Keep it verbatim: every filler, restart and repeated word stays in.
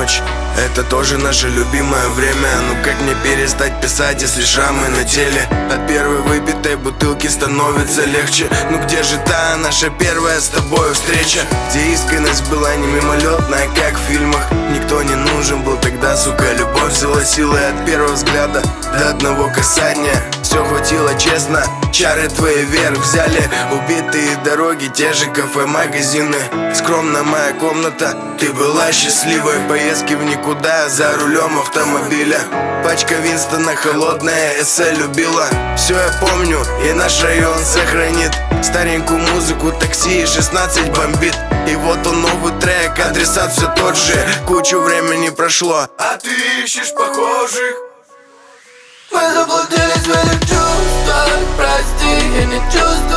ночь. Это тоже наше любимое время. Ну как мне перестать писать, если шрамы на теле? От первой выпитой бутылки становится легче. Ну где же та наша первая с тобой встреча? Где искренность была не мимолетная, как в фильмах. Никто не нужен был тогда, сука. Любовь взяла силы от первого взгляда до одного касания. Все хватило честно, чары твои вверх взяли. Убитые дороги, те же кафе, магазины. Скромная моя комната, ты была счастливой. Поездки в никуда, за рулем автомобиля. Пачка Винстона холодная, эссе любила. Все я помню, и наш район сохранит. Старенькую музыку, такси и шестнадцать бомбит. И вот он новый трек, адресат все тот же. Кучу времени прошло, а ты ищешь похожих. Мы заблудились в этих чувствах, прости, я не чувствую.